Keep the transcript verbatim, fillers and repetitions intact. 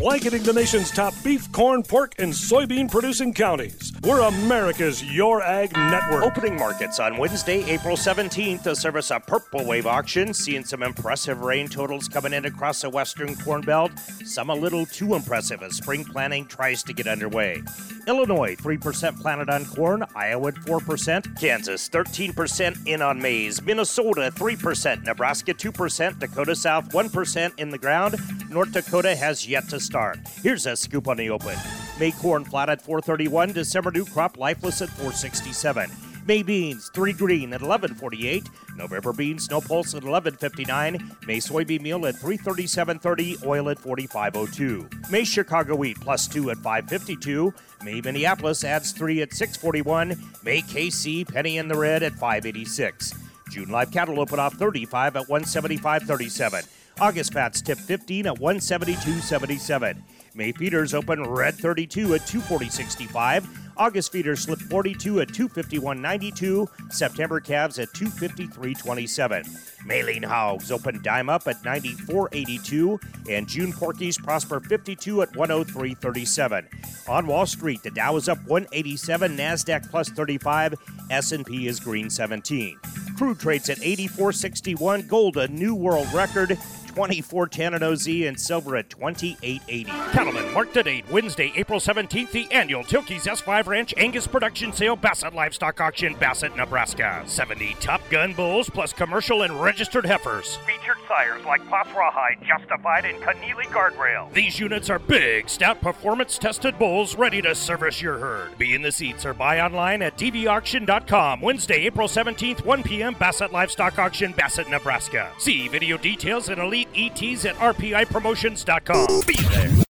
blanketing the nation's top beef, corn, pork, and soybean producing counties. We're America's Your Ag Network. Opening markets on Wednesday, April seventeenth to service a purple wave auction, seeing some impressive rain totals coming in across the western Corn Belt. Some a little too impressive as spring planting tries to get underway. Illinois, three percent planted on corn. Iowa, four percent. Kansas, thirteen percent in on maize. Minnesota, three percent. Nebraska, two percent. Dakota South, one percent in the ground. North Dakota has yet to start. Here's a scoop on the open. May corn flat at four thirty-one. December new crop lifeless at four sixty-seven. May beans, three green at eleven forty-eight. November beans, no pulse at eleven fifty-nine. May soybean meal at three thirty-seven thirty. Oil at forty-five oh two. May Chicago wheat plus two at five fifty-two. May Minneapolis adds three at six forty-one. May K C penny in the red at five eighty-six. June live cattle open off thirty-five at one seventy-five thirty-seven. August fats tip fifteen at one seventy-two seventy-seven. May feeders open red thirty-two at two forty sixty-five. August feeders slip forty-two at two fifty-one ninety-two. September calves at two fifty-three twenty-seven. May lean hogs open dime up at ninety-four eighty-two. And June porkies prosper fifty-two at one oh three thirty-seven. On Wall Street, the Dow is up one eighty-seven, NASDAQ plus thirty-five, S and P is green seventeen. Crude trades at eighty-four sixty-one, gold a new world record, twenty-four ten at O Z, and silver at twenty-eight eighty. Cattlemen, mark the date, Wednesday, April seventeenth, the annual Tilkey's S five Ranch Angus Production Sale Bassett Livestock Auction, Bassett, Nebraska. seventy Top Gun bulls plus commercial and registered heifers. Featured sires like Pops Rawhide, Justified, and Keneally Guardrail. These units are big, stout, performance-tested bulls ready to service your herd. Be in the seats or buy online at t v auction dot com. Wednesday, April seventeenth, one p.m., Bassett Livestock Auction, Bassett, Nebraska. See video details and elite E Ts at r p i promotions dot com. Be there.